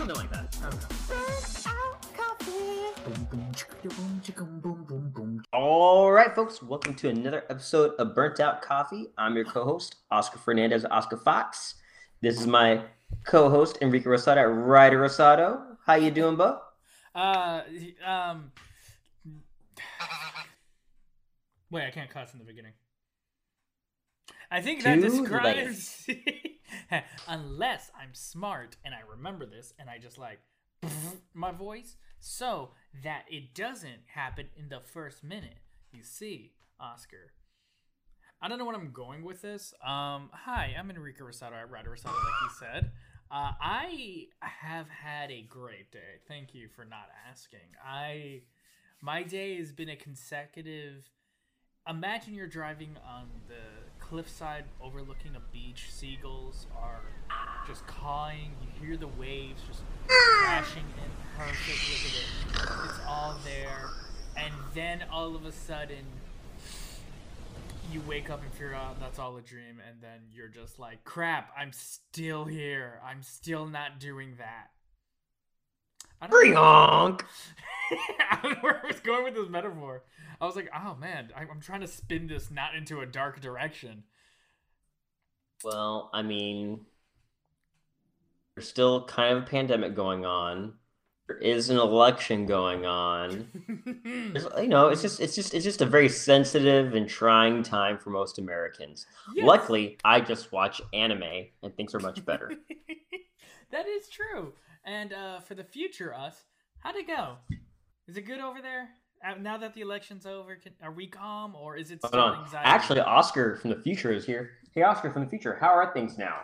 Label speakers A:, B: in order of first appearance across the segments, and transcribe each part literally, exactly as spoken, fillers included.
A: Something like that. Okay. All right, folks. Welcome to another episode of Burnt Out Coffee. I'm your co-host, Oscar Fernandez, Oscar Fox. This is my co-host, Enrique Rosado, Ryder Rosado. How you doing, Bo?
B: Uh, um... Wait, I can't cuss in the beginning. I think that
A: Too
B: describes... Unless I'm smart and I remember this and I just like my voice so that it doesn't happen in the first minute. You see, Oscar. I don't know what I'm going with this. Um, hi, I'm Enrique Rosado at Ryder Rosado, like you said. Uh, I have had a great day. Thank you for not asking. I, my day has been a consecutive... Imagine you're driving on the cliffside overlooking a beach. Seagulls are just cawing. You hear the waves just crashing in. Perfect. Look at it. It's all there. And then all of a sudden, you wake up and figure out that's all a dream. And then you're just like, crap, I'm still here. I'm still not doing that. I don't know. I don't know where I was going with this metaphor. I was like, oh man, I'm trying to spin this not into a dark direction.
A: Well, I mean, there's still kind of a pandemic going on. There is an election going on. There's, you know, it's just, it's just, it's just a very sensitive and trying time for most Americans. Yes. Luckily, I just watch anime and things are much better.
B: That is true. And uh, for the future, us, how'd it go? Is it good over there? Now that the election's over, can, are we calm or is it still
A: Hold on.
B: anxiety?
A: Actually, Oscar from the future is here. Hey, Oscar from the future, how are things now?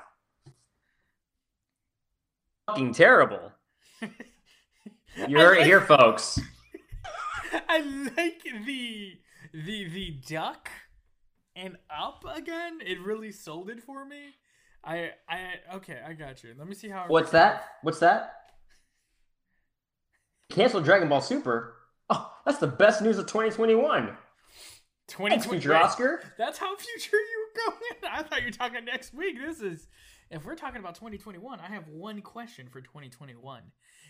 A: Fucking terrible. You heard like, it here, folks.
B: I like the the the duck and up again. It really sold it for me. I I okay, I got you. Let me see how.
A: What's that? What's that? Cancel Dragon Ball Super. Oh, that's the best news of twenty twenty-one.
B: twenty twenty
A: Future Oscar.
B: That's how future you were going. I thought you were talking next week. This is, if we're talking about twenty twenty-one, I have one question for twenty twenty-one.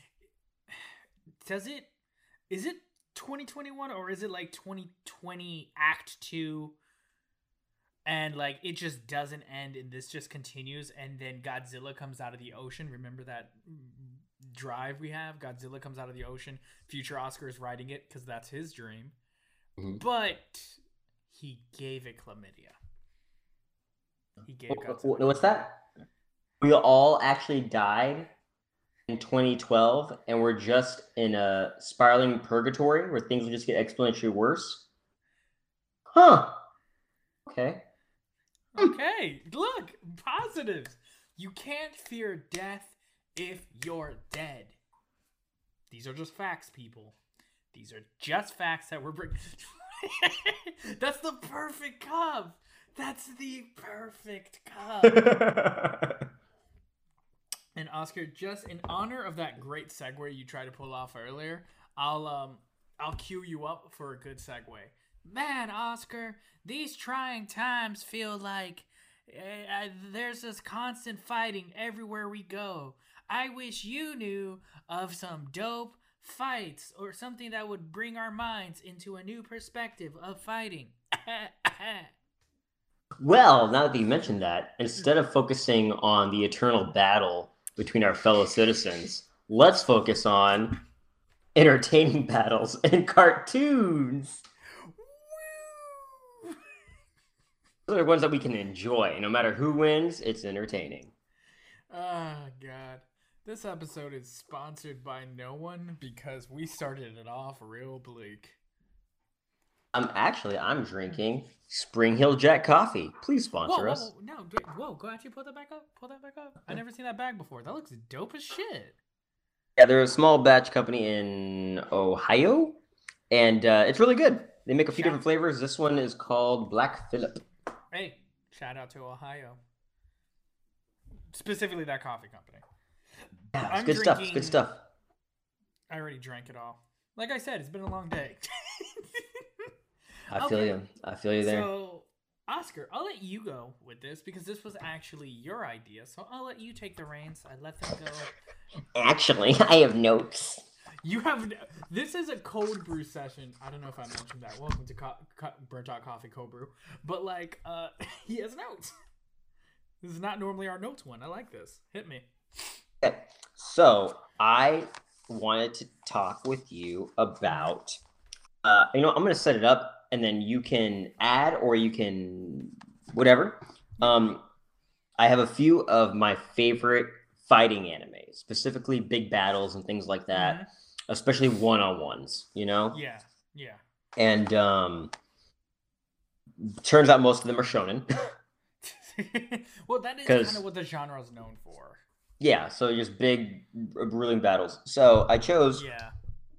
B: Does it, is it twenty twenty-one or is it like twenty twenty Act two and like it just doesn't end and this just continues and then Godzilla comes out of the ocean? Remember that drive we have? Godzilla comes out of the ocean. Future Oscar is riding it because that's his dream. Mm-hmm. But he gave it chlamydia. He gave
A: Godzilla. What's that? We all actually died in twenty twelve and we're just in a spiraling purgatory where things will just get exponentially worse. Huh. Okay.
B: Okay. Look, positives. You can't fear death if you're dead. These are just facts, people. These are just facts that we're bringing. That's the perfect cup. That's the perfect cup. And Oscar, just in honor of that great segue you tried to pull off earlier, I'll um I'll cue you up for a good segue. Man, Oscar, these trying times feel like uh, there's this constant fighting everywhere we go. I wish you knew of some dope fights or something that would bring our minds into a new perspective of fighting.
A: Well, now that you mentioned that, instead of focusing on the eternal battle between our fellow citizens, let's focus on entertaining battles and cartoons. Woo! Those are ones that we can enjoy. No matter who wins, it's entertaining.
B: Oh, God. This episode is sponsored by no one because we started it off real bleak.
A: Um, actually, I'm drinking Spring Hill Jack coffee. Please sponsor
B: whoa, whoa,
A: us.
B: Whoa, no, whoa, go actually pull that back up. Pull that back up. I never seen that bag before. That looks dope as shit.
A: Yeah, they're a small batch company in Ohio, and uh, it's really good. They make a few shout different flavors. This one is called Black Phillip.
B: Hey, shout out to Ohio. Specifically that coffee company.
A: Yeah, it's I'm good drinking... stuff. It's good stuff.
B: I already drank it all. Like I said, it's been a long day.
A: I feel okay. you. I feel you there.
B: So, Oscar, I'll let you go with this because this was actually your idea. So I'll let you take the reins. I let them go.
A: Actually, I have notes.
B: You have this is a cold brew session. I don't know if I mentioned that. Welcome to co- co- Burnt Out Coffee Cold Brew. But like, uh, he has notes. This is not normally our notes one. I like this. Hit me.
A: Okay. So I wanted to talk with you about. Uh, you know, I'm gonna set it up, and then you can add or you can whatever. Um, I have a few of my favorite fighting animes, specifically big battles and things like that. Mm-hmm. Especially one-on-ones, you know?
B: Yeah, yeah.
A: And um, turns out most of them are shonen.
B: Well, that is kind of what the genre is known for.
A: Yeah, so just big, ruling battles. So I chose
B: yeah.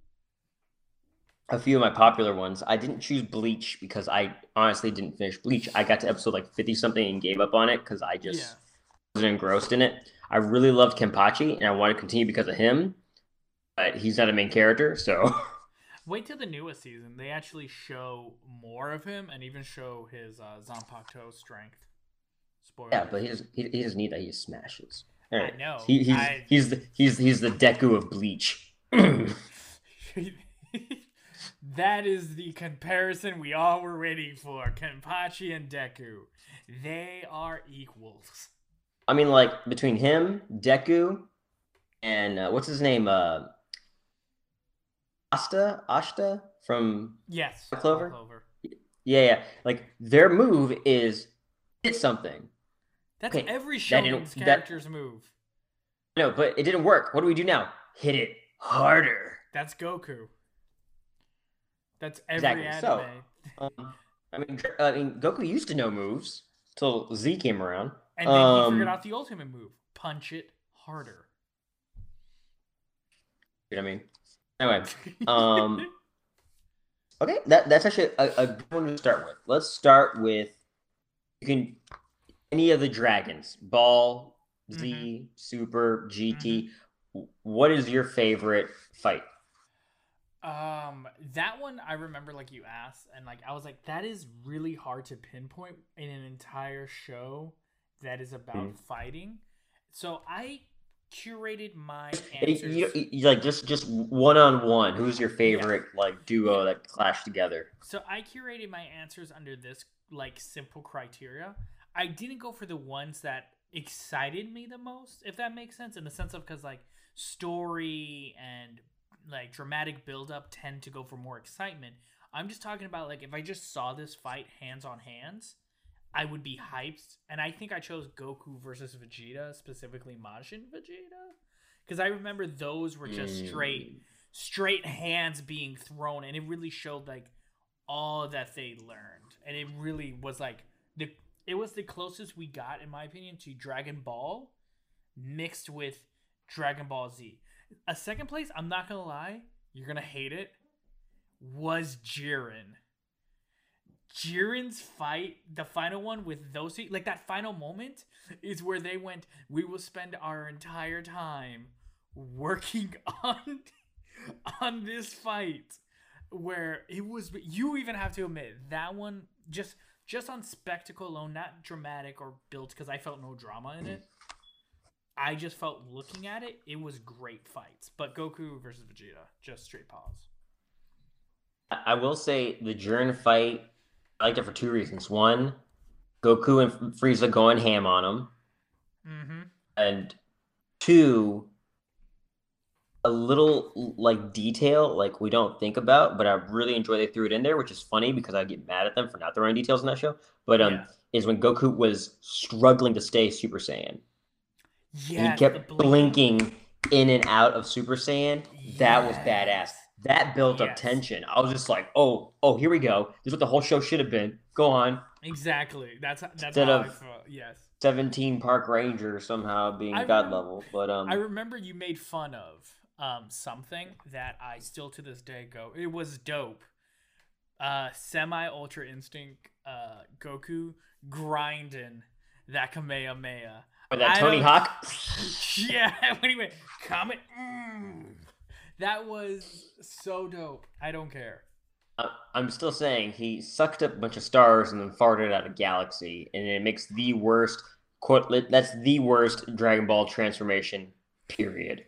A: a few of my popular ones. I didn't choose Bleach because I honestly didn't finish Bleach. I got to episode like fifty-something and gave up on it because I just yeah. wasn't engrossed in it. I really loved Kenpachi, and I wanted to continue because of him. But he's not a main character, so...
B: Wait till the newest season. They actually show more of him and even show his uh, Zanpakuto strength. Spoiler.
A: Yeah, but he doesn't, he, he doesn't need that. He just smashes. Right.
B: I know.
A: He, he's,
B: I...
A: he's, the, he's, he's the Deku of Bleach.
B: That is the comparison we all were waiting for. Kenpachi and Deku. They are equals.
A: I mean, like, between him, Deku, and uh, what's his name? Uh... Asta, Ashta from
B: yes,
A: Clover?
B: Clover.
A: Yeah, yeah. Like their move is hit something.
B: That's okay, every shonen's that character's that, move.
A: No, but it didn't work. What do we do now? Hit it harder.
B: That's Goku. That's every exactly. anime.
A: So, um, I mean, I mean, Goku used to know moves till Z came around,
B: and then
A: um,
B: he figured out the ultimate move: punch it harder.
A: You know what I mean? Anyway, um, okay, that that's actually a, a good one to start with. Let's start with you can any of the dragons, Ball, Z, mm-hmm. Super, G T. Mm-hmm. What is your favorite fight?
B: Um, that one I remember, like you asked, and like I was like, that is really hard to pinpoint in an entire show that is about mm-hmm. fighting. So I curated my answers.
A: You, you, you, like just just one on one. Who's your favorite yeah. like duo yeah. that clash together?
B: So I curated my answers under this like simple criteria. I didn't go for the ones that excited me the most, if that makes sense, in the sense of because like story and like dramatic build-up tend to go for more excitement. I'm just talking about like if I just saw this fight hands on hands, I would be hyped. And I think I chose Goku versus Vegeta, specifically Majin Vegeta, because I remember those were just straight straight hands being thrown, and it really showed like all that they learned. And it really was like the it was the closest we got, in my opinion, to Dragon Ball mixed with Dragon Ball Z. A second place, I'm not gonna lie, you're gonna hate it, was Jiren. Jiren's fight, the final one with those two, like that final moment is where they went, we will spend our entire time working on on this fight, where it was, you even have to admit, that one, just just on spectacle alone, not dramatic or built, because I felt no drama in it. I just felt looking at it, it was great fights. But Goku versus Vegeta, just straight pause.
A: I will say the Jiren fight, I liked it for two reasons. One, Goku and Frieza going ham on him.
B: Mm-hmm.
A: And two, a little like detail like we don't think about, but I really enjoy they threw it in there, which is funny because I get mad at them for not throwing details in that show. But um, yeah. is when Goku was struggling to stay Super Saiyan.
B: Yeah,
A: he kept blinking in and out of Super Saiyan. Yes. That was badass. That built yes. up tension. I was just like, oh, oh, here we go. This is what the whole show should have been. Go on.
B: Exactly. That's that's
A: Instead
B: how
A: of
B: I felt. Yes.
A: seventeen Park Ranger somehow being
B: I
A: God
B: remember,
A: level. But um,
B: I remember you made fun of um something that I still to this day go, it was dope. Uh, semi Ultra Instinct, uh, Goku grinding that Kamehameha.
A: Or that Tony Hawk?
B: Yeah, when he went, Comet. Mm. That was so dope. I don't care.
A: I- I'm still saying he sucked up a bunch of stars and then farted out a galaxy, and it makes the worst quote. That's the worst Dragon Ball transformation. Period.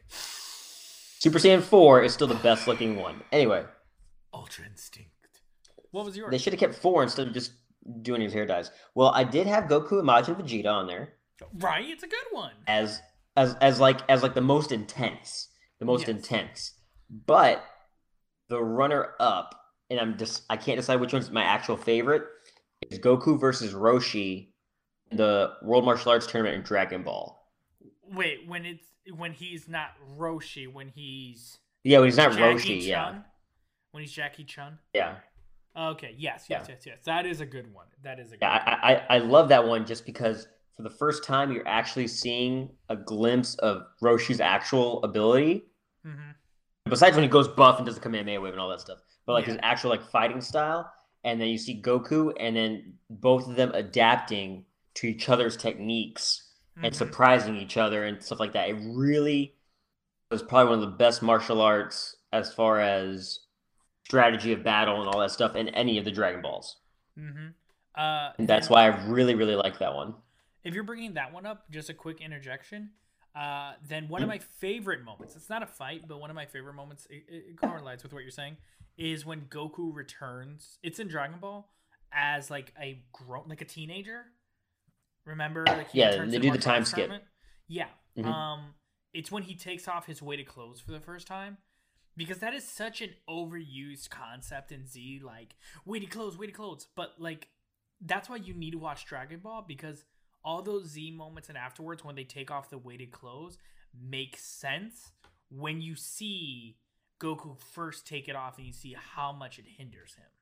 A: Super Saiyan four is still the best looking one. Anyway,
B: Ultra Instinct. What was
A: they
B: yours?
A: should have kept four instead of just doing his hair dyes. Well, I did have Goku and Majin Vegeta on there
B: Right, it's a good one.
A: as as as like as like the most intense, the most
B: Yes.
A: intense. But the runner up, and I'm just I can't decide which one's my actual favorite, is Goku versus Roshi in the World Martial Arts Tournament in Dragon Ball.
B: Wait, when it's when he's not Roshi, when he's
A: Yeah, when he's not
B: Jackie
A: Roshi, yeah.
B: Chun, when he's Jackie Chun.
A: Yeah.
B: Okay, yes,
A: Yeah.
B: yes, yes, yes. That is a good one. That is a good
A: Yeah,
B: one.
A: I, I, I love that one just because for the first time you're actually seeing a glimpse of Roshi's actual ability.
B: Mm-hmm.
A: Besides when he goes buff and does the Kamehameha wave and all that stuff, but like
B: Yeah.
A: his actual like fighting style, and then you see Goku, and then both of them adapting to each other's techniques and
B: Mm-hmm.
A: surprising each other and stuff like that. It really was probably one of the best martial arts as far as strategy of battle and all that stuff in any of the Dragon Balls.
B: Mm-hmm. Uh,
A: And that's
B: then
A: why I really, really like that one.
B: if you're bringing that one up, just a quick interjection. Uh, then one of my favorite moments. It's not a fight, but one of my favorite moments. It, it correlates with what you're saying. Is when Goku returns. It's in Dragon Ball as like a grown, like a teenager. Remember, like he
A: Yeah,
B: returns
A: they
B: to
A: do the
B: martial
A: time
B: arts
A: skip.
B: tournament? Yeah.
A: Mhm.
B: Um, it's when he takes off his weighted clothes for the first time. Because that is such an overused concept in Z, like weighted clothes, weighted clothes. But like, that's why you need to watch Dragon Ball because all those Z moments and afterwards when they take off the weighted clothes make sense when you see Goku first take it off and you see how much it hinders him.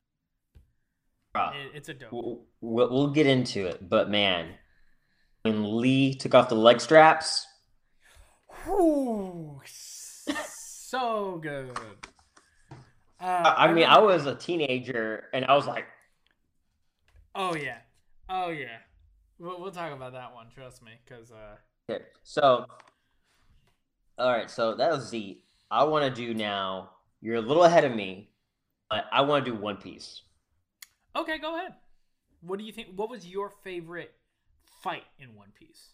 A: Uh,
B: It, it's a dope.
A: we'll, we'll we'll get into it, but man, when Lee took off the leg straps,
B: Whew, so good. Uh,
A: I, I
B: I
A: mean, I
B: remember.
A: was a teenager and I was like,
B: Oh yeah, oh yeah. We'll, we'll talk about that one. Trust me, because uh.
A: okay, so, all right, so that was Z. I want to do now, you're a little ahead of me, but I want to do One Piece.
B: Okay, go ahead. What do you think? What was your favorite fight in One Piece?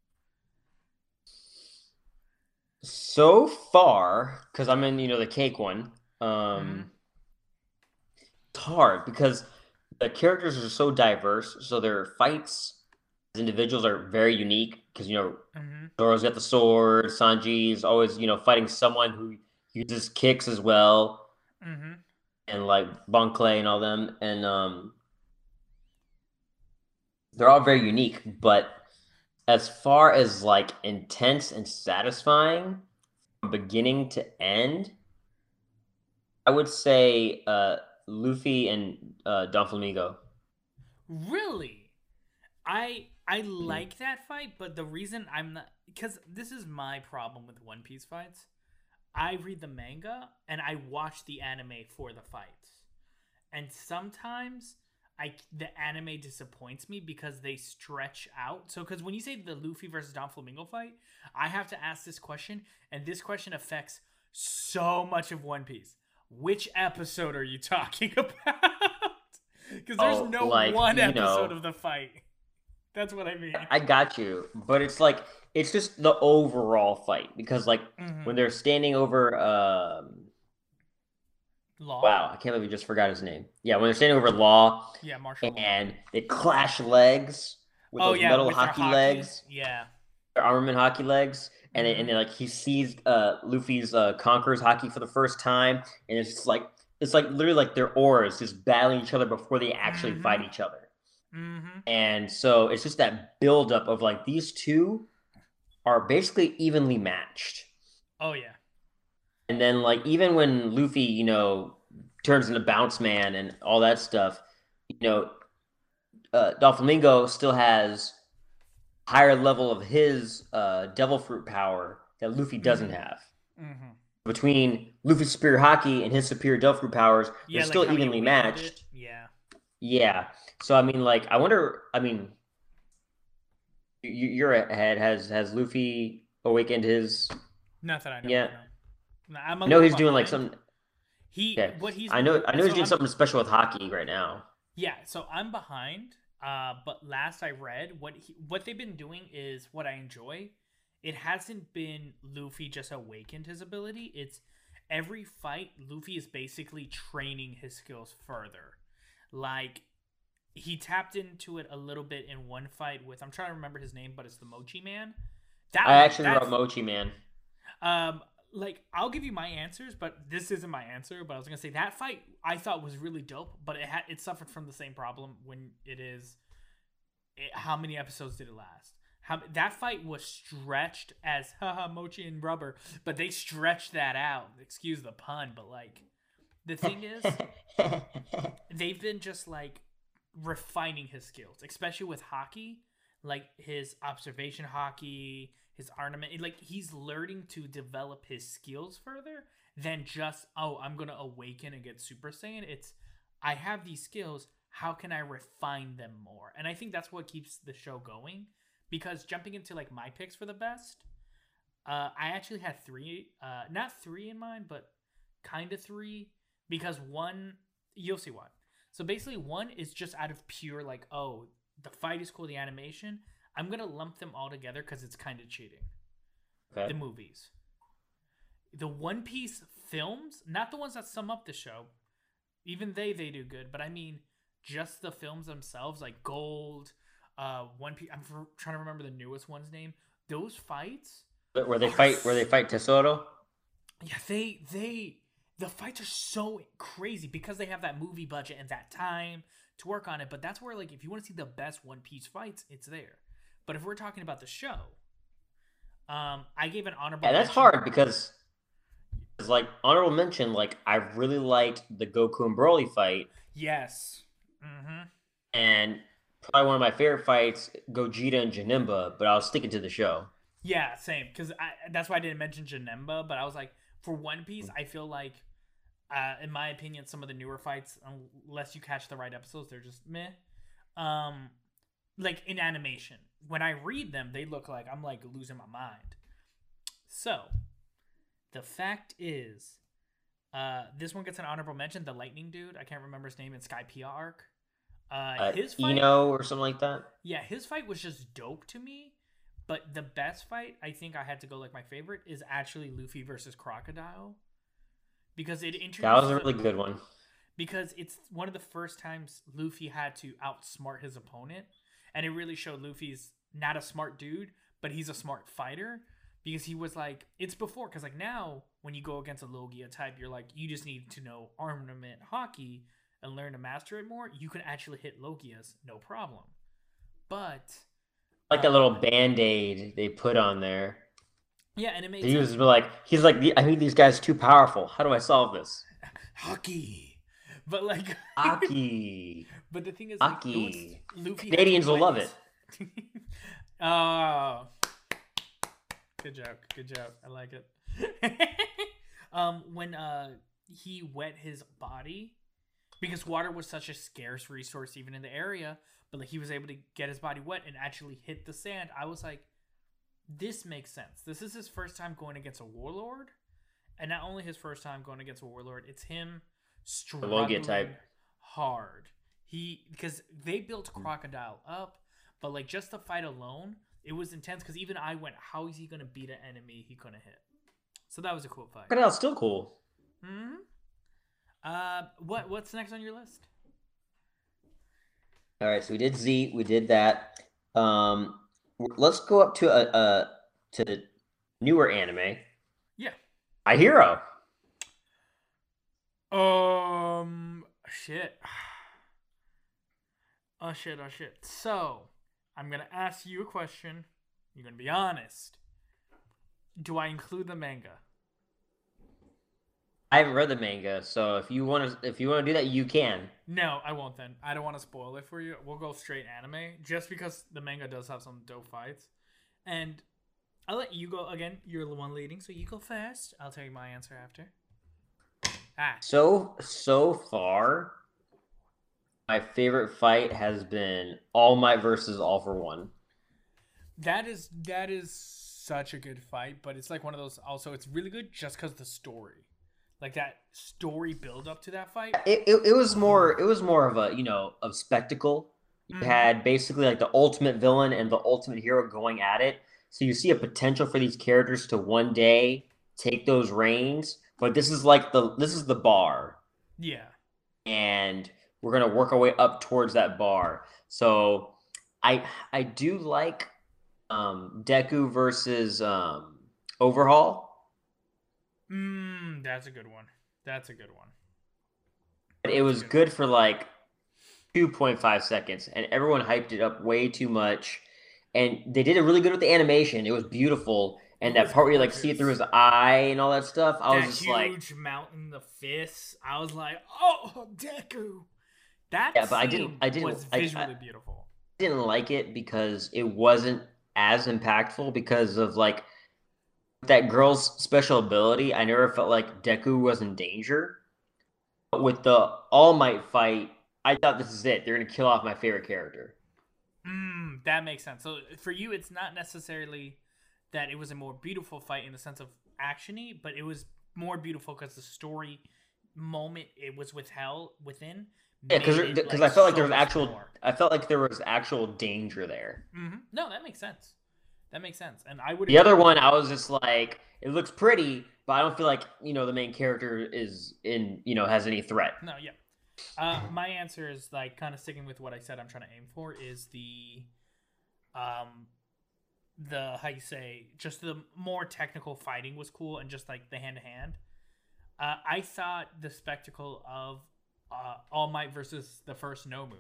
A: So far, because I'm in, you know, the cake one,
B: Mm-hmm.
A: um, it's hard because the characters are so diverse, so their fights as individuals are very unique. Because you know,
B: Mm-hmm.
A: Zoro's got the sword, Sanji's always you know fighting someone who uses kicks as well,
B: Mm-hmm.
A: and like Bon Clay and all them, and um, they're all very unique. But as far as like intense and satisfying from beginning to end, I would say uh, Luffy and uh, Don Flamingo.
B: Really? I I
A: Mhm.
B: like that fight, but the reason I'm not because this is my problem with One Piece fights. I read the manga and I watch the anime for the fights. And sometimes I the anime disappoints me because they stretch out. So because when you say the Luffy versus Don Flamingo fight, I have to ask this question, and this question affects so much of One Piece. Which episode are you talking about? Because there's
A: Oh,
B: no
A: like
B: one
A: you
B: episode
A: know,
B: of the fight. That's what I mean.
A: I got you, but it's like it's just the overall fight because like
B: Mm-hmm.
A: when they're standing over um
B: Law?
A: wow, I can't believe we just forgot his name. Yeah, when they're standing over Law
B: Yeah, martial law.
A: and they clash legs with
B: Oh
A: those
B: yeah,
A: metal
B: with their
A: hockey
B: hockey.
A: legs,
B: Yeah.
A: their armament hockey legs, and then,
B: Mm-hmm.
A: and then like he sees uh Luffy's uh Conqueror's hockey for the first time, and it's just like it's like literally like their auras just battling each other before they actually
B: Mm-hmm.
A: fight each other.
B: Mm-hmm.
A: And so it's just that buildup of like these two are basically evenly matched.
B: Oh yeah.
A: And then like even when Luffy, you know, turns into Bounce Man and all that stuff, you know, uh, Doflamingo still has higher level of his uh, Devil Fruit power that Luffy doesn't
B: Mm-hmm.
A: have.
B: Mm-hmm.
A: Between Luffy's superior hockey and his superior Devil Fruit powers, they're
B: Yeah, like
A: still
B: how he
A: evenly
B: awakened it.
A: matched.
B: Yeah.
A: Yeah. So I mean, like, I wonder. I mean, you, you're ahead. Has has Luffy awakened his?
B: Not that I know of,
A: Yeah.
B: no. No, I'm a
A: I know
B: little
A: he's doing like
B: behind.
A: some.
B: He
A: Okay.
B: what he's
A: I
B: been
A: know
B: doing.
A: I know he's
B: So
A: doing
B: I'm
A: something special with hockey right now.
B: yeah. So I'm behind. Uh, but last I read, what he, what they've been doing is what I enjoy. It hasn't been Luffy just awakened his ability. It's every fight Luffy is basically training his skills further. Like he tapped into it a little bit in one fight with I'm trying to remember his name, but it's the Mochi Man. That
A: I
B: one,
A: actually wrote
B: that's
A: Mochi Man.
B: um like I'll give you my answers, but this isn't my answer. But I was gonna say that fight I thought was really dope, but it had it suffered from the same problem when it is. It, how many episodes did it last? How that fight was stretched as haha Mochi and rubber, but they stretched that out. Excuse the pun, but like the thing is, they've been just like refining his skills, especially with hockey, like his observation hockey, his ornament. Like he's learning to develop his skills further than just oh, I'm gonna awaken and get Super Saiyan. It's I have these skills. How can I refine them more? And I think that's what keeps the show going. Because jumping into like my picks for the best, uh, I actually had three, uh, not three in mind, but kind of three. Because one, you'll see why. So basically, one is just out of pure like, oh, the fight is cool, the animation. I'm gonna lump them all together because it's kind of cheating.
A: Okay.
B: The movies, the One Piece films, not the ones that sum up the show. Even they they do good, but I mean just the films themselves, like Gold. Uh, One Piece. I'm for, trying to remember the newest one's name. Those fights,
A: Where they fight where they fight Tesoro?
B: yeah, they they the fights are so crazy because they have that movie budget and that time to work on it. But that's where like if you want to see the best One Piece fights, it's there. But if we're talking about the show, um, I gave an honorable.
A: Yeah, that's
B: mention.
A: hard because it's like honorable mention. Like I really liked the Goku and Broly fight.
B: Yes. Mm-hmm.
A: And probably one of my favorite fights, Gogeta and Janemba, but I was sticking to the show.
B: Yeah, same. Because that's why I didn't mention Janemba, but I was like, for One Piece, I feel like, uh, in my opinion, some of the newer fights, unless you catch the right episodes, they're just meh. Um, like in animation, when I read them, they look like I'm like losing my mind. So, the fact is, uh, this one gets an honorable mention. The Lightning Dude, I can't remember his name in Skypiea arc. Uh,
A: Uh,
B: his fight,
A: Eno or something like that.
B: yeah, his fight was just dope to me. But the best fight, I think I had to go like my favorite, is actually Luffy versus Crocodile. Because it introduces...
A: That was a really good one.
B: Because it's one of the first times Luffy had to outsmart his opponent. And it really showed Luffy's not a smart dude, but he's a smart fighter. Because he was like... It's before, because like now, when you go against a Logia type, you're like, you just need to know armament hockey and learn to master it more. You can actually hit Logias, no problem. But...
A: Like that little band-aid they put on there.
B: Yeah, and it makes
A: he
B: sense.
A: was like, he's like, I think these guys are too powerful. How do I solve this?
B: Hockey, but like
A: Hockey.
B: But the thing is,
A: Hockey.
B: Like, Luffy
A: Canadians will love it.
B: Oh, good joke, good joke. I like it. um, when uh he wet his body, because water was such a scarce resource even in the area. But like he was able to get his body wet and actually hit the sand. I was like, this makes sense. This is his first time going against a warlord. And not only his first time going against a warlord, it's him struggling
A: type.
B: hard. He because they built Crocodile up, but like just the fight alone, it was intense because even I went, how is he gonna beat an enemy he couldn't hit? So that was a cool fight.
A: Crocodile's still cool.
B: Hmm. Uh what what's next on your list?
A: All right, so we did Z, we did that. Um, let's go up to a, a to newer anime.
B: Yeah,
A: My Hero.
B: Um, shit. Oh shit, oh shit. So, I'm gonna ask you a question. You're gonna be honest. Do I include the manga?
A: I haven't read the manga, so if you want to, if you want to do that, you can.
B: No, I won't then. I don't want to spoil it for you. We'll go straight anime, just because the manga does have some dope fights. And I'll let you go again. You're the one leading, so you go first. I'll tell you my answer after. Ah.
A: So so far, my favorite fight has been All Might versus All for One.
B: That is that is such a good fight, but it's like one of those. Also, it's really good just because the story. Like that story build up to that fight.
A: It, it, it was more it was more of a you know of spectacle. You
B: Mm-hmm.
A: had basically like the ultimate villain and the ultimate hero going at it. So you see a potential for these characters to one day take those reins. But this is like the this is the bar,
B: Yeah.
A: and we're gonna work our way up towards that bar. So I I do like um, Deku versus um, Overhaul.
B: Mm, that's a good one. That's a good one.
A: But it
B: That's a
A: was
B: good one.
A: good for like two point five seconds, and everyone hyped it up way too much. And they did it really good with the animation. It was beautiful.
B: It
A: And that
B: was
A: part where you like see it through
B: gorgeous.
A: his eye and all that stuff, I was
B: That
A: just like,
B: huge mountain, the fists. I was like, oh, Deku. That
A: yeah, but I didn't,
B: scene
A: I didn't,
B: was
A: I, I
B: visually beautiful.
A: didn't like it because it wasn't as impactful because of like that girl's special ability. I never felt like Deku was in danger. But with the All Might fight, I thought this is it. They're gonna kill off my favorite character.
B: Mm, that makes sense. So for you, it's not necessarily that it was a more beautiful fight in the sense of actiony, but it was more beautiful because the story moment it was withheld within
A: Yeah,
B: made
A: because
B: it
A: because
B: like
A: I felt like
B: so
A: there was
B: much
A: actual,
B: more.
A: I felt like there was actual danger there.
B: Mm-hmm. No, that makes sense. That makes sense, and I would
A: The
B: agree
A: other
B: with
A: one,
B: you.
A: I was just like, it looks pretty, but I don't feel like you know the main character is in you know has any threat.
B: No, yeah. Uh, my answer is like kind of sticking with what I said. I'm trying to aim for is the, um, the how you say just the more technical fighting was cool and just like the hand to hand. Uh, I thought the spectacle of uh, All Might versus the first Nomu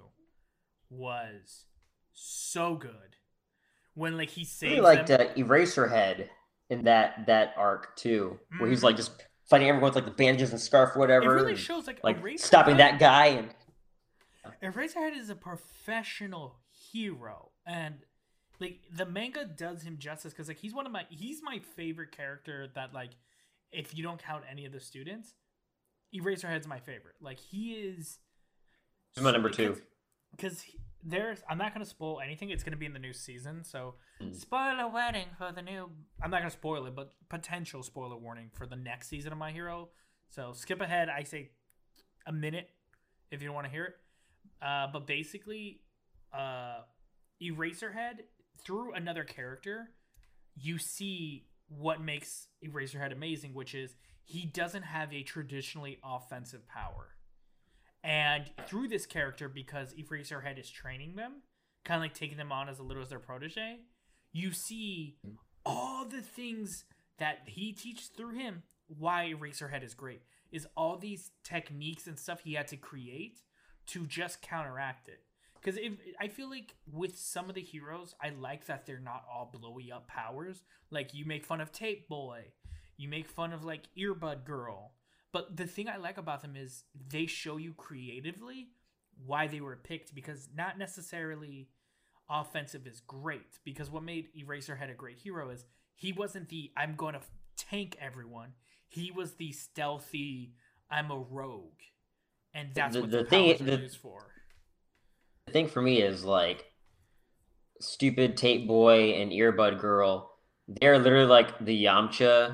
B: was so good when like he
A: I really
B: saves
A: liked
B: them.
A: uh, Eraserhead in that that arc too, where he's
B: Mm-hmm.
A: like just fighting everyone with like the bandages and scarf, or
B: It
A: whatever,
B: really
A: and
B: shows like
A: like stopping
B: Eraserhead.
A: that guy. And
B: Eraserhead is a professional hero, and like the manga does him justice because like he's one of my he's my favorite character that like if you don't count any of the students, Eraserhead's my favorite. Like he is
A: he's my number two.
B: because there's I'm not gonna spoil anything. It's gonna be in the new season, so
A: Mm.
B: spoiler warning for the new. I'm not gonna spoil it, but potential spoiler warning for the next season of My Hero. So skip ahead. I say a minute if you don't want to hear it. Uh, but basically, uh, Eraserhead through another character, you see what makes Eraserhead amazing, which is he doesn't have a traditionally offensive power. And through this character, because Eraserhead is training them, kind of like taking them on as a little as their protege, you see all the things that he teaches through him. Why Eraserhead is great is all these techniques and stuff he had to create to just counteract it. Because I feel like with some of the heroes, I like that they're not all blowy up powers. Like you make fun of Tape Boy, you make fun of like Earbud Girl. But the thing I like about them is they show you creatively why they were picked, because not necessarily offensive is great. Because what made Eraserhead a great hero is he wasn't the I'm going to tank everyone. He was the stealthy I'm a rogue. And that's
A: The
B: what
A: the
B: the
A: thing
B: powers are
A: the,
B: used for.
A: the thing for me is like stupid Tape Boy and Earbud Girl. They're literally like the Yamcha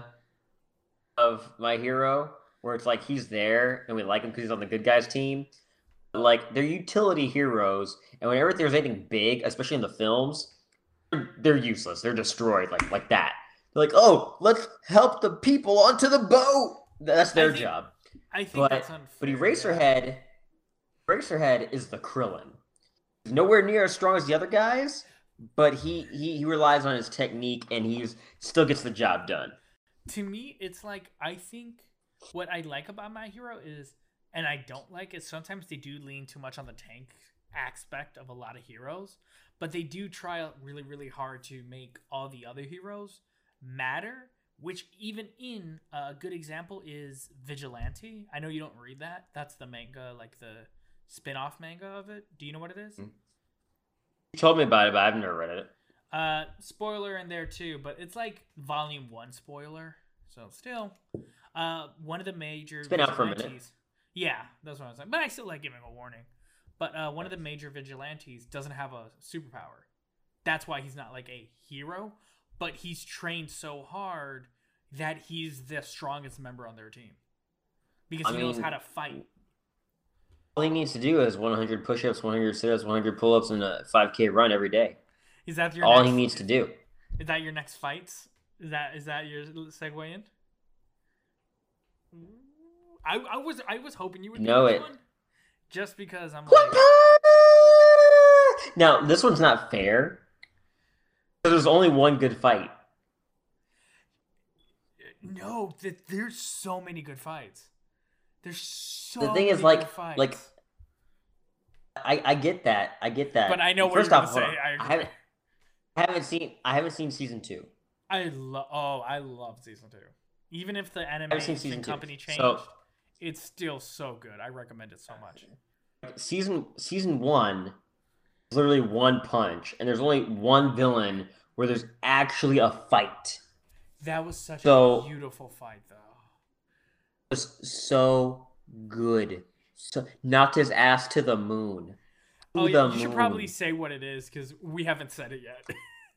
A: of My Hero, where it's like he's there and we like him because he's on the good guys team. But like they're utility heroes, and whenever there's anything big, especially in the films, they're, they're useless. They're destroyed like like that. They're like, oh, let's help the people onto the boat. That's
B: I
A: their
B: think
A: job.
B: I think
A: But
B: that's
A: but
B: unfair, yeah.
A: Eraserhead, Eraserhead is the Krillin. He's nowhere near as strong as the other guys, but he he, he relies on his technique and he's still gets the job done.
B: To me, it's like I think what I like about My Hero is, and I don't like is sometimes they do lean too much on the tank aspect of a lot of heroes, but they do try really really hard to make all the other heroes matter. Which even in a good example is Vigilante. I know you don't read that. That's the manga, like the spin-off manga of it. Do you know what it is?
A: You told me about it, but I've never read it.
B: Uh, spoiler in there too, but it's like volume one spoiler. So still, uh, one of the major
A: It's been out for a minute.
B: vigilantes. Yeah, that's what I was saying. But I still like giving a warning. But uh, one of the major vigilantes doesn't have a superpower. That's why he's not like a hero, but he's trained so hard that he's the strongest member on their team. because
A: I
B: he knows
A: mean,
B: how to fight.
A: all he needs to do is one hundred push-ups, one hundred sit-ups, one hundred pull-ups, and a five K run every day.
B: Is that your
A: All he
B: next?
A: needs to do.
B: Is that your next fights? Is that is that your segue in? I, I was I was hoping you would
A: know
B: pick this
A: it.
B: one, just because I'm like,
A: Now, this one's not fair. There's only one good fight.
B: no, th- there's so many good fights. There's so
A: The thing
B: many
A: is, like,
B: good fights.
A: like I, I get that. I get that.
B: But I know what
A: First
B: you're
A: off,
B: gonna
A: hold
B: say.
A: on.
B: I
A: I
B: agree.
A: haven't, I haven't seen. I haven't seen season two.
B: I love. Oh, I love season two. Even if the
A: seen
B: animation
A: season two.
B: company changed,
A: So-
B: it's still so good. I recommend it so much.
A: Season season one is literally one punch, and there's only one villain where there's actually a fight.
B: That was such
A: So-
B: a beautiful fight, though.
A: It was so good. So knocked his ass to the moon. To
B: Oh yeah,
A: the
B: you should
A: moon.
B: probably say what it is because we haven't said it yet.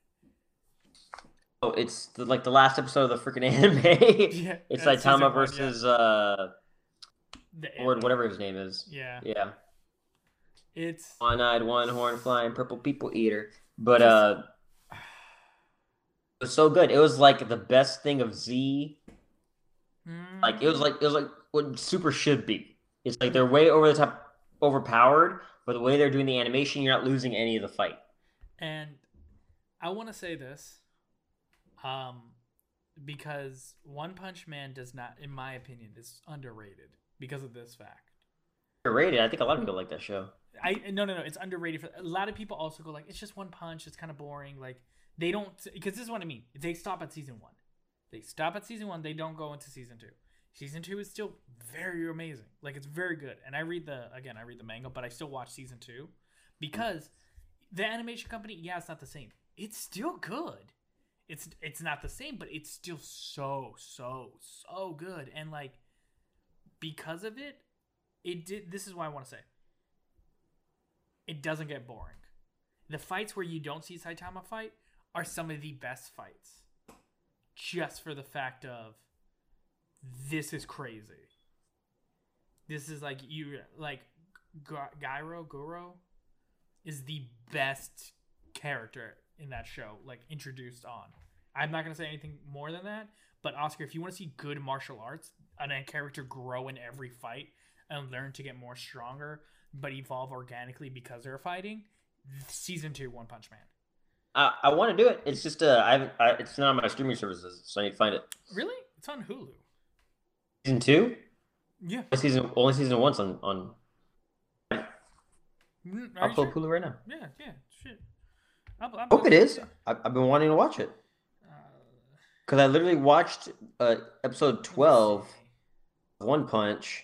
A: Oh, it's the, like the last episode of the freaking anime.
B: Yeah,
A: It's
B: that's
A: Saitama
B: season one,
A: versus uh,
B: The
A: Lord,
B: end.
A: whatever his name is.
B: Yeah,
A: Yeah,
B: it's
A: one-eyed, one-horn, flying purple people eater. But uh, it was so good. It was like the best thing of Z. Like it was like it was like what Super should be. It's like they're way over the top, overpowered, but the way they're doing the animation, you're not losing any of the fight.
B: And I want to say this, um, because One Punch Man does not, in my opinion, is underrated because of this fact.
A: Rated. I think a lot of people like that show.
B: I no no no, it's underrated for a lot of people. Also go like, it's just one punch. It's kind of boring. Like they don't, because this is what I mean. They stop at season one. They stop at season one. They don't go into season two. Season two is still very amazing. Like it's very good. And I read the again, I read the manga, but I still watch season two because the animation company, yeah, it's not the same. It's still good. It's it's not the same, but it's still so so so good. And like because of it, it did. This is why I want to say it doesn't get boring. The fights where you don't see Saitama fight are some of the best fights. Just for the fact of this is crazy. This is like you like Gyro Goro is the best character in that show, like introduced on. I'm not gonna say anything more than that, but Oscar, if you want to see good martial arts and a character grow in every fight and learn to get more stronger, but evolve organically because they're fighting, season two One Punch Man.
A: I, I want to do it. It's just uh, I haven't. I, it's not on my streaming services, so I need to find it.
B: Really? It's on Hulu.
A: Season two?
B: Yeah.
A: Only season only season one's on on.
B: Mm, are
A: I'll
B: you
A: pull
B: sure?
A: Hulu right now.
B: Yeah, yeah, shit. I'll, I'll
A: Hope it is. I, I've been wanting to watch it
B: Uh,
A: because I literally watched uh, episode
B: let me
A: twelve,
B: see.
A: of One Punch.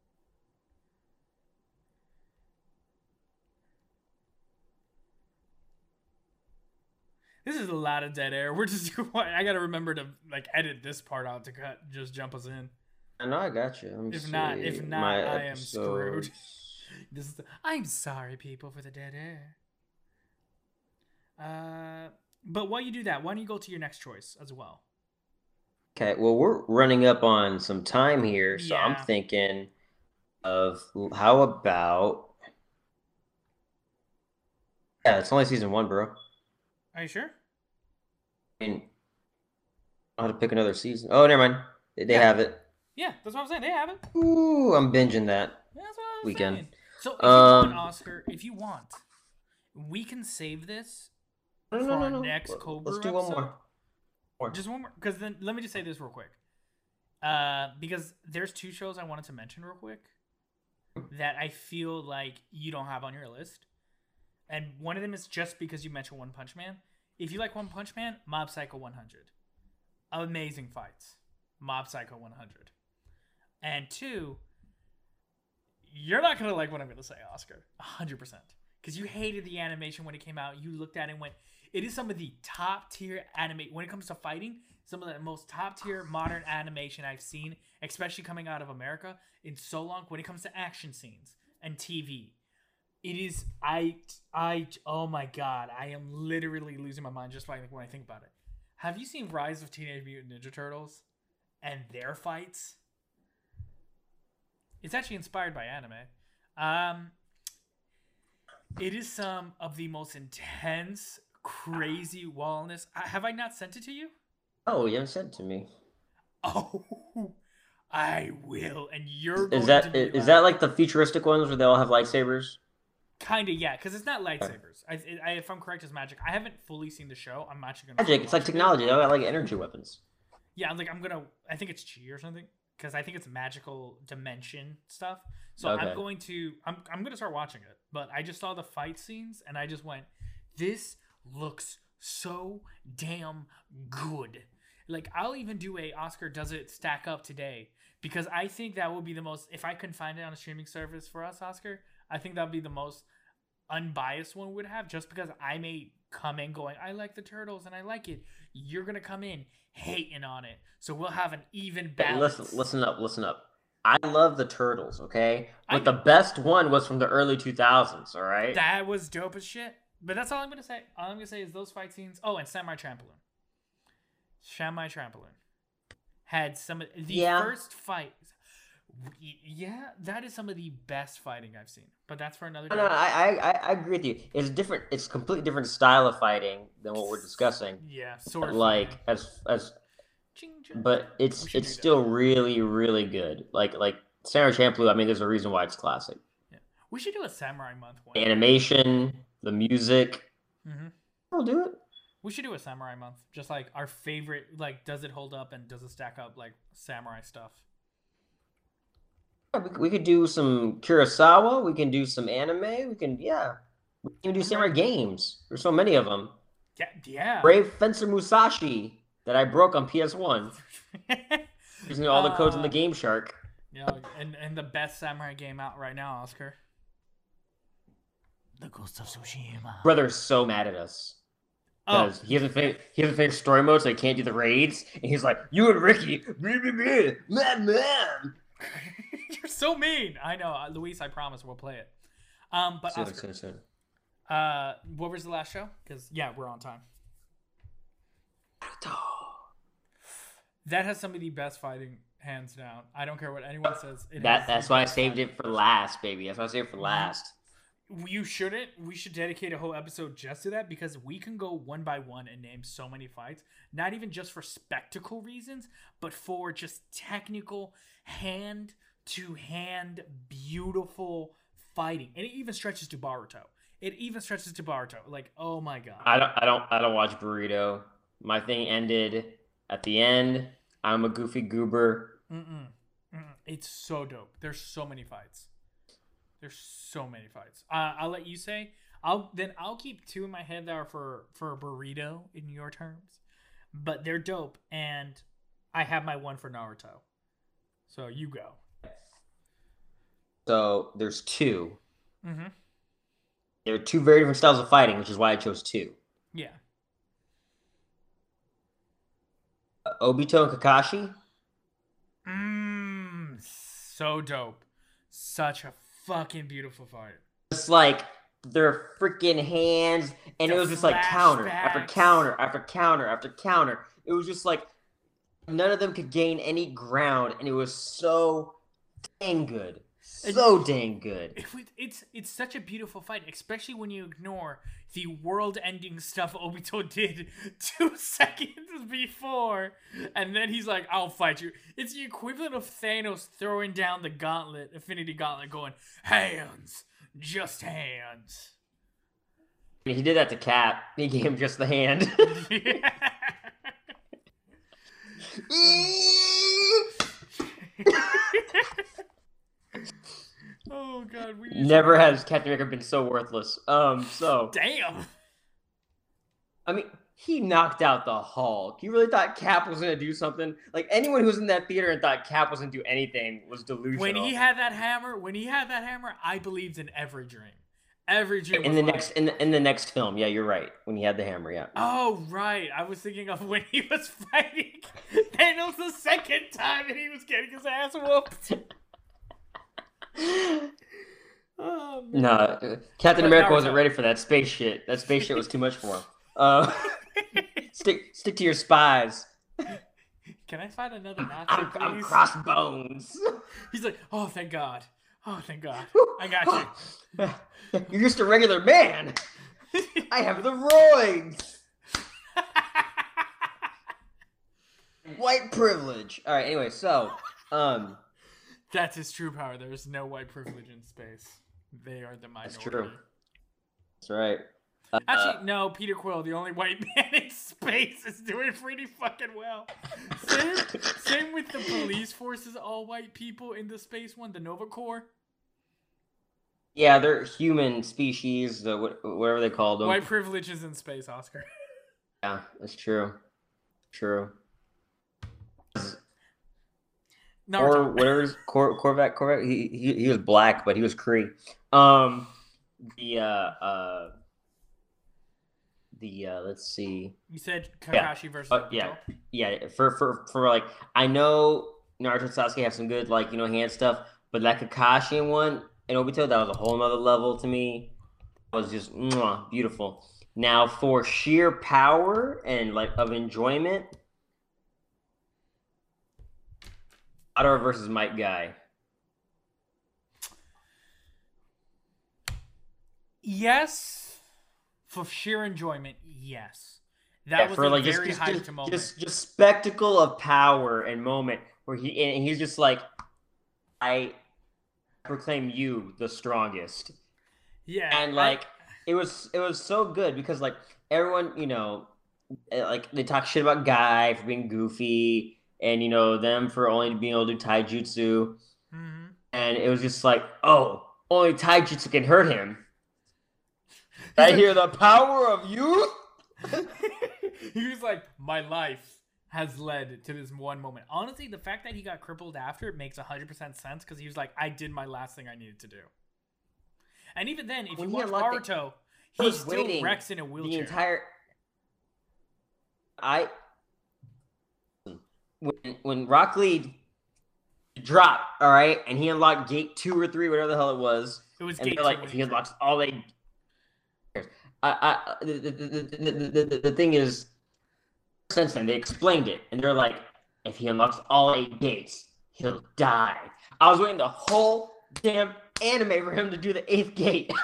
B: This is a lot of dead air. We're just. I gotta remember to like edit this part out to cut. Just jump us in.
A: I know I got you. Let me
B: If not,
A: see.
B: if not,
A: My
B: I am screwed.
A: episodes.
B: This is. The, I'm sorry, people, for the dead air. Uh, but while you do that, why don't you go to your next choice as well?
A: Okay, well, we're running up on some time here, so
B: Yeah.
A: I'm thinking of how about. Yeah, it's only season one, bro.
B: Are you sure?
A: I mean, I have to pick another season. Oh, never mind. They, they
B: Yeah.
A: have it.
B: Yeah, that's what I'm saying. They have it.
A: Ooh, I'm binging that.
B: Yeah, that's what I was
A: Weekend.
B: saying. So if you
A: Um,
B: want, Oscar, if you want, we can save this
A: No,
B: for
A: no, no,
B: our
A: no.
B: next
A: Let's
B: Cobra
A: do one
B: episode.
A: more. More.
B: Just one more, because then let me just say this real quick. Uh, because there's two shows I wanted to mention real quick that I feel like you don't have on your list, and one of them is just because you mentioned One Punch Man. If you like One Punch Man, Mob Psycho one hundred, amazing fights. Mob Psycho one hundred, and two, you're not gonna like what I'm gonna say, Oscar, one hundred percent, because you hated the animation when it came out. You looked at it and went, it is some of the top tier anime when it comes to fighting. Some of the most top tier modern animation I've seen, especially coming out of America in so long. When it comes to action scenes and T V, it is I I oh my god, I am literally losing my mind just when I think about it. Have you seen Rise of Teenage Mutant Ninja Turtles and their fights? It's actually inspired by anime. Um, it is some of the most intense, crazy wildness. Have I not sent it to you?
A: Oh, you haven't sent it to me.
B: Oh, I will, and you're.
A: Is
B: going
A: that
B: to be
A: is
B: like,
A: that like the futuristic ones where they all have lightsabers?
B: Kind of, yeah, because it's not lightsabers. I, I, if I'm correct, it's magic. I haven't fully seen the show. I'm actually gonna.
A: Magic. It's like technology. They all got like energy weapons.
B: Yeah, I'm like I'm gonna. I think it's chi or something because I think it's magical dimension stuff. So
A: Okay.
B: I'm going to. I'm I'm gonna start watching it. But I just saw the fight scenes and I just went, this looks so damn good. Like I'll even do a Oscar does it stack up today because I think that would be the most. If I can find it on a streaming service for us, Oscar, I think that would be the most unbiased one would have, just because I may come in going, I like the Turtles and I like it. You're gonna come in hating on it, so we'll have an even balance.
A: Listen, listen up, listen up. I love the Turtles, okay, but
B: I,
A: the best one was from the early two thousands. All right,
B: that was dope as shit. But that's all I'm gonna say. All I'm gonna say is those fight scenes. Oh, and Samurai Champloo. Samurai Champloo had some of the
A: yeah.
B: first fight. Yeah, that is some of the best fighting I've seen. But that's for another day.
A: No, no, I, I, I agree with you. It's different. It's a completely different style of fighting than what we're discussing.
B: Yeah, sort of.
A: Like as as, but it's it's still really really good. Like like Samurai Champloo. I mean, there's a reason why it's classic.
B: Yeah, we should do a Samurai Month one.
A: The animation, the music.
B: Mm-hmm.
A: I'll do it.
B: We should do a Samurai Month. Just like our favorite. Like, does it hold up and does it stack up? Like samurai stuff.
A: We could do some Kurosawa. We can do some anime. We can, yeah. We can do samurai games. There's so many of them.
B: Yeah, yeah.
A: Brave Fencer Musashi that I broke on P S one. Using all the codes uh, in the Game Shark.
B: Yeah, and, and the best samurai game out right now, Oscar. The Ghost of Tsushima.
A: Brother's so mad at us. Because oh. he hasn't finished he hasn't finished story mode, so he can't do the raids. And he's like, you and Ricky, blah, blah, blah, man, man.
B: You're so mean. I know, uh, Luis. I promise we'll play it. Um, but
A: soon,
B: Oscar,
A: soon, soon.
B: Uh, what was the last show? Because yeah, we're on time. That has some of the best fighting, hands down. I don't care what anyone says. It
A: that that's why I saved fighting. it for last, baby. That's why I saved it for last.
B: You shouldn't. We should dedicate a whole episode just to that because we can go one by one and name so many fights. Not even just for spectacle reasons, but for just technical, hand-to-hand, beautiful fighting. And it even stretches to Boruto. It even stretches to Boruto. Like, oh my god.
A: I don't. I don't. I don't watch Burrito. My thing ended at the end. I'm a goofy goober.
B: Mm-mm. Mm-mm. It's so dope. There's so many fights. There's so many fights. Uh, I'll let you say. I'll then I'll keep two in my head that are for for Burrito in your terms, but they're dope. And I have my one for Naruto. So you go.
A: So there's two.
B: Mm-hmm.
A: There are two very different styles of fighting, which is why I chose two.
B: Yeah.
A: Uh, Obito and Kakashi.
B: Mmm, so dope. Such a fucking beautiful fight.
A: It's like their freaking hands, and the it was just like counter after counter after counter after counter. It was just like none of them could gain any ground, and it was so dang good. So and dang good.
B: It, it's it's such a beautiful fight, especially when you ignore the world-ending stuff Obito did two seconds before, and then he's like, "I'll fight you." It's the equivalent of Thanos throwing down the gauntlet, Infinity Gauntlet, going, "Hands, just hands."
A: I mean, he did that to Cap. He gave him just the hand.
B: Oh god, we
A: never has Captain America been so worthless. Um, so
B: damn.
A: I mean, he knocked out the Hulk. You really thought Cap was gonna do something? Like anyone who was in that theater and thought Cap was gonna do anything was delusional.
B: When he had that hammer, when he had that hammer, I believed in every dream. Every dream.
A: In the
B: like...
A: next, in the, in the next film, yeah, you're right. When he had the hammer, yeah.
B: Oh right, I was thinking of when he was fighting Thanos the second time and he was getting his ass whooped. Oh,
A: no, uh, Captain but America Naruto. wasn't ready for that space shit. That space shit was too much for him. Uh, stick, stick to your spies.
B: can I find another Nazi,
A: I'm,
B: please?
A: I'm crossbones.
B: He's like, oh, thank God. Oh, thank God. I got you.
A: You're just a regular man. I have the roids. White privilege. All right. Anyway, so um,
B: that's his true power. There is no white privilege in space. They are the minority.
A: That's true. That's right.
B: Actually, uh, no. Peter Quill, the only white man in space, is doing pretty fucking well. Same, same with the police forces, all white people in the space one, the Nova Corps.
A: Yeah, they're human species, the whatever they call them.
B: White privilege is in space, Oscar.
A: Yeah, that's true. True. Naruto. Or whatever, Cor- Corvette, Corvette. He, he he was black, but he was Kree. Um, the uh uh. The uh, let's see.
B: You said Kakashi
A: yeah.
B: versus
A: uh, yeah, yeah. For for for like, I know Naruto and Sasuke have some good like you know hand stuff, but that Kakashi one and Obito, that was a whole nother level to me. It was just mwah, beautiful. Now for sheer power and like of enjoyment, Madara versus Might Guy.
B: Yes. For sheer enjoyment, yes. That
A: yeah,
B: was
A: for
B: a
A: like
B: very
A: just,
B: hyped
A: just,
B: moment.
A: Just, just spectacle of power and moment where he and he's just like, I proclaim you the strongest.
B: Yeah,
A: and like I... it was, it was so good because like everyone, you know, like they talk shit about Guy for being goofy, and you know them for only being able to do taijutsu,
B: mm-hmm.
A: and it was just like, oh, only taijutsu can hurt him. I hear the power of youth.
B: He was like, my life has led to this one moment. Honestly, the fact that he got crippled after it makes one hundred percent sense because he was like, I did my last thing I needed to do. And even then, if when you watch Naruto, he, he still wrecks in a wheelchair.
A: The entire... I... When, when Rock Lee dropped, all right, and he unlocked gate two or three, whatever the hell it was.
B: It was
A: and
B: gate two.
A: Like, if he unlocks all they... I, I, the, the, the, the, the, the thing is, since then, they explained it, and they're like, if he unlocks all eight gates, he'll die. I was waiting the whole damn anime for him to do the eighth gate.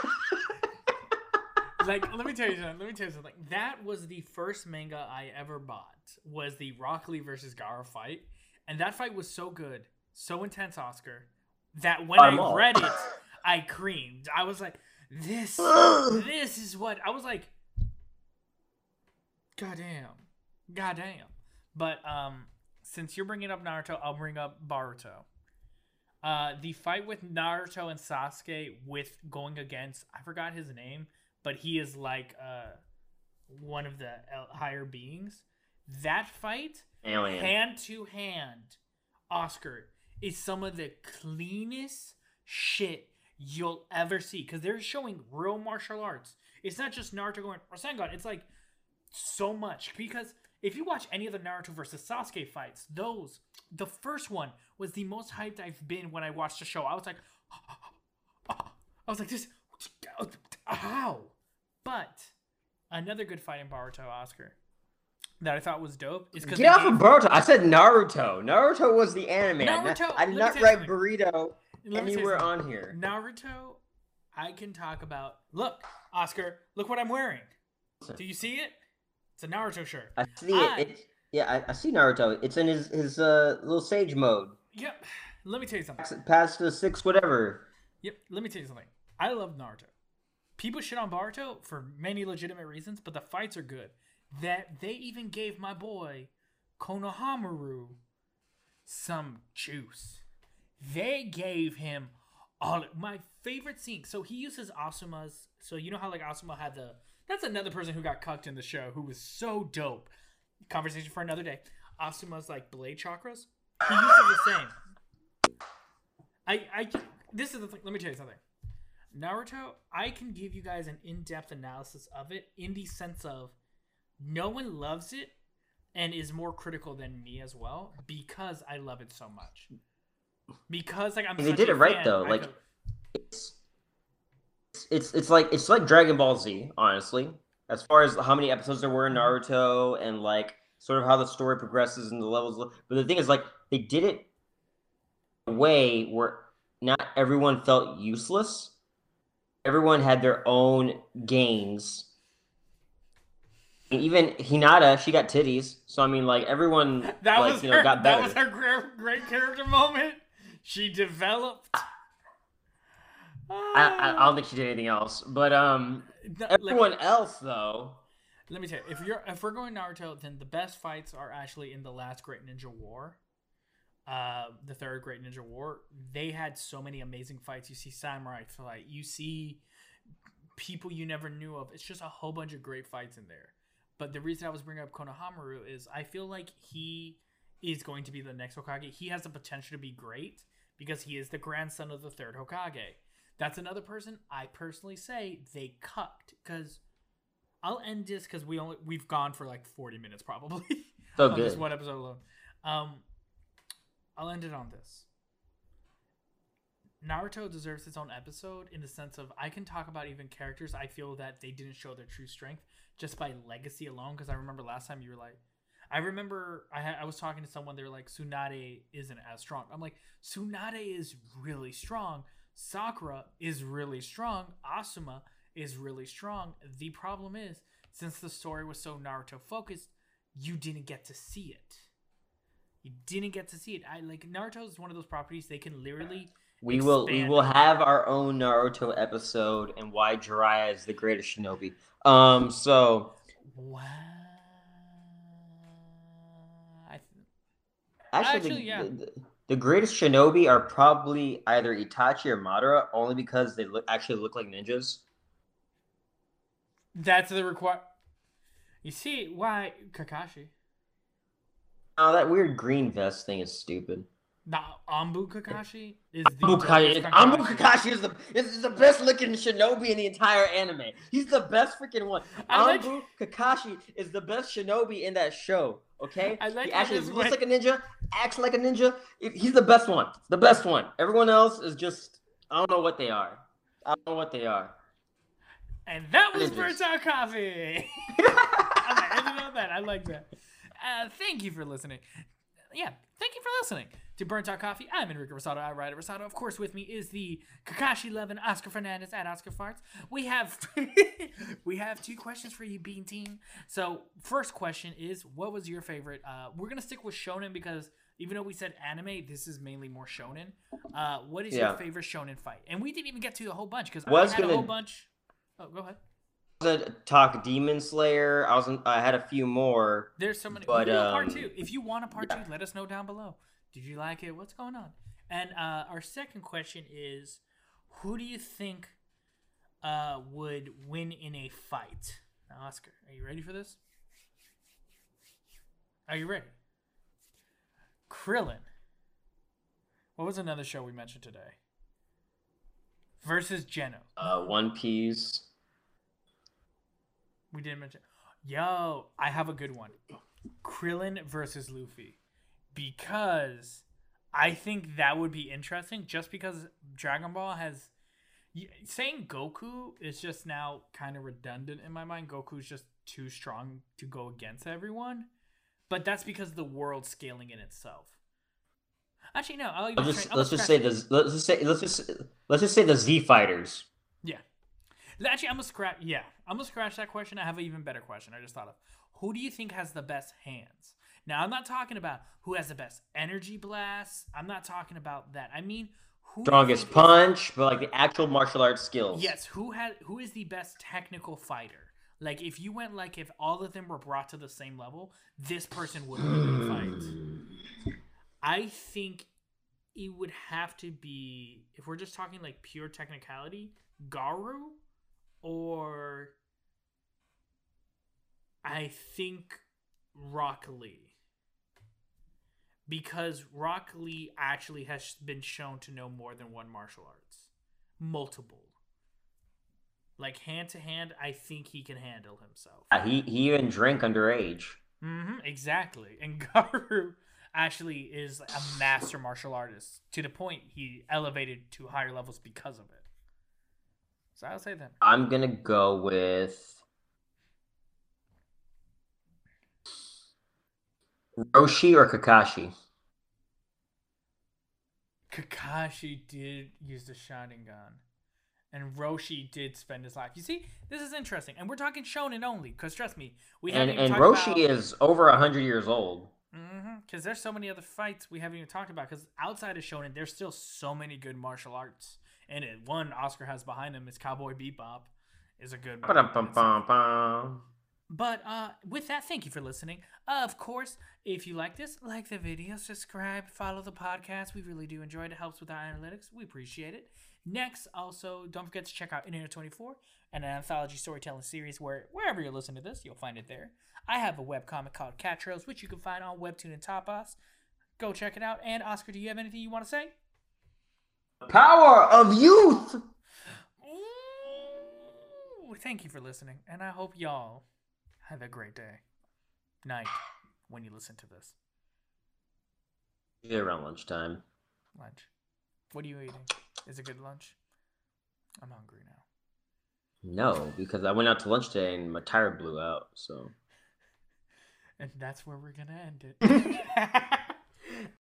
B: Like, let me tell you something. Let me tell you something. That was the first manga I ever bought, was the Rock Lee versus Gaara fight. And that fight was so good, so intense, Oscar, that when I'm I all. read it, I creamed. I was like... This, this is what I was like. Goddamn, goddamn. But um, since you're bringing up Naruto, I'll bring up Boruto. Uh, the fight with Naruto and Sasuke with going against, I forgot his name, but he is like uh one of the higher beings. That fight,
A: Alien.
B: hand to hand, Oscar, is some of the cleanest shit you'll ever see, because they're showing real martial arts. It's not just Naruto going Rasengan. It's like so much, because if you watch any of the Naruto versus Sasuke fights, those the first one was the most hyped I've been when I watched the show. I was like, I was like this, how? But another good fight in Boruto, Oscar, that I thought was dope is because
A: get off of Boruto. I said Naruto. Naruto was the anime.
B: Naruto.
A: I did not write burrito. Anywhere on here.
B: Naruto, I can talk about. Look, Oscar, look what I'm wearing. Do you see it? It's a Naruto shirt.
A: I see I, it. It's, yeah, I, I see Naruto. It's in his his uh, little sage mode.
B: Yep. Let me tell you something.
A: Past the six, whatever.
B: Yep. Let me tell you something. I love Naruto. People shit on Boruto for many legitimate reasons, but the fights are good. That they even gave my boy Konohamaru some juice. They gave him all my favorite scene. So he uses Asuma's. So you know how like Asuma had the. That's another person who got cucked in the show who was so dope. Conversation for another day. Asuma's like blade chakras. He uses the same. I I this is the thing. Let me tell you something. Naruto, I can give you guys an in-depth analysis of it in the sense of no one loves it and is more critical than me as well because I love it so much. Because like I'm
A: they did it right
B: fan,
A: though.
B: I
A: like
B: could...
A: it's it's it's like it's like Dragon Ball Z, honestly. As far as how many episodes there were in Naruto and like sort of how the story progresses and the levels. But the thing is, like, they did it in a way where not everyone felt useless. Everyone had their own gains. And even Hinata, she got titties. So I mean, like everyone,
B: That
A: like
B: was
A: you know,
B: her.
A: got
B: That
A: better.
B: was her great, great character moment. She developed.
A: I, I I don't think she did anything else. But um,
B: No, like,
A: everyone else though.
B: let me tell you, if you're if we're going Naruto, then the best fights are actually in the last Great Ninja War. Uh, the third Great Ninja War. They had so many amazing fights. You see samurai fight. You see people you never knew of. It's just a whole bunch of great fights in there. But the reason I was bringing up Konohamaru is I feel like he is going to be the next Hokage. He has the potential to be great because he is the grandson of the third Hokage. That's another person I personally say they cucked, because I'll end this because we only we've gone for like forty minutes probably
A: So
B: on
A: good.
B: this one episode alone. Um, I'll end it on this. Naruto deserves its own episode in the sense of I can talk about even characters I feel that they didn't show their true strength just by legacy alone. Because I remember last time you were like, I remember I ha- I was talking to someone, they were like, Tsunade isn't as strong. I'm like, Tsunade is really strong. Sakura is really strong. Asuma is really strong. The problem is, since the story was so Naruto focused, you didn't get to see it. You didn't get to see it. I like Naruto is one of those properties they can literally
A: We will we
B: expand
A: will
B: on.
A: have our own Naruto episode and why Jiraiya is the greatest shinobi. Um, so
B: Wow. I,
A: actually,
B: actually,
A: the,
B: yeah.
A: the the greatest shinobi are probably either Itachi or Madara, only because they look actually look like ninjas.
B: That's the require. You see why Kakashi?
A: Oh, that weird green vest thing is stupid.
B: Now Ambu Kakashi is the
A: Ambu
B: dopest
A: Kakashi, Ambu
B: Kakashi.
A: Kakashi is the is the best looking shinobi in the entire anime. He's the best freaking one.
B: I like-
A: Ambu Kakashi is the best shinobi in that show. Okay,
B: I like
A: he
B: how
A: actually
B: this
A: looks
B: went-
A: like a ninja, acts like a ninja. He's the best one. The best one. Everyone else is just I don't know what they are. I don't know what they are.
B: And that was
A: Ninjas.
B: Burnt Out Coffee. I'm gonna end it on that. I like that. Uh, thank you for listening. Yeah, thank you for listening to Burnt Out Coffee. I'm Enrique Rosado. I write Rosado. Of course, with me is the Kakashi Levin, Oscar Fernandez at Oscar Farts. We have we have two questions for you, Bean Team. So, first question is, what was your favorite? Uh, we're gonna stick with shonen because even though we said anime, this is mainly more shonen. Uh, what is
A: Yeah.
B: your favorite shonen fight? And we didn't even get to a whole bunch because I
A: Was
B: had a
A: gonna-
B: whole bunch. Oh, go ahead.
A: I was gonna talk Demon Slayer. I was I had a few more.
B: There's so many.
A: But,
B: We'll do a part
A: um,
B: two. If you want a part
A: yeah.
B: two, let us know down below. Did you like it? What's going on? And uh, our second question is, who do you think uh, would win in a fight? Now, Oscar, are you ready for this? Are you ready? Krillin. What was another show we mentioned today? Versus Geno.
A: Uh, One Piece.
B: We didn't mention. Yo, I have a good one. Krillin versus Luffy. Because I think that would be interesting just because Dragon Ball has. Saying Goku is just now kind of redundant in my mind. Goku's just too strong to go against everyone. But that's because the world's scaling in itself. Actually, no. I'll even
A: Let's just
B: train, I'll
A: let's just
B: scratch
A: say
B: it.
A: the let's just say let's just let's just say the Z fighters.
B: Yeah. Actually, I'm gonna scratch. Yeah, I'm gonna scratch that question. I have an even better question. I just thought of. Who do you think has the best hands? Now, I'm not talking about who has the best energy blasts. I'm not talking about that. I mean, who do you
A: Strongest
B: think is-
A: punch, but like the actual martial arts skills.
B: Yes, who has who is the best technical fighter? Like, if you went like if all of them were brought to the same level, this person would win the fight. I think it would have to be, if we're just talking like pure technicality, Garu, or I think Rock Lee. Because Rock Lee actually has been shown to know more than one martial arts. Multiple. Like hand to hand, I think he can handle himself.
A: Uh, he he even drank underage.
B: Mm-hmm, exactly. And Garu actually is a master martial artist to the point he elevated to higher levels because of it. So I'll say that.
A: I'm gonna go with Roshi or Kakashi?
B: Kakashi did use the Sharingan, and Roshi did spend his life. You see, this is interesting, and we're talking shonen only. Because trust me, we
A: And
B: haven't even
A: and
B: talked
A: Roshi
B: about.
A: is over a hundred years old.
B: Because there's so many other fights we haven't even talked about. Because outside of shonen, there's still so many good martial arts. And it, one Oscar has behind him is Cowboy Bebop, is a good movie in itself.
A: Ba-dum-bum-bum-bum.
B: But uh, with that, thank you for listening. Uh, of course, if you like this, like the video, subscribe, follow the podcast. We really do enjoy it. It helps with our analytics. We appreciate it. Next, also, don't forget to check out Internet twenty-four, an anthology storytelling series where wherever you're listening to this, you'll find it there. I have a webcomic called Cat Trails, which you can find on Webtoon and Tapas. Go check it out. And Oscar, do you have anything you want to say?
A: Power of youth.
B: Ooh, thank you for listening, and I hope y'all have a great day. Night when you listen to this.
A: Yeah, around lunchtime.
B: Lunch. What are you eating? Is it good lunch? I'm hungry now.
A: No, because I went out to lunch today and my tire blew out. So.
B: And that's where we're gonna end it.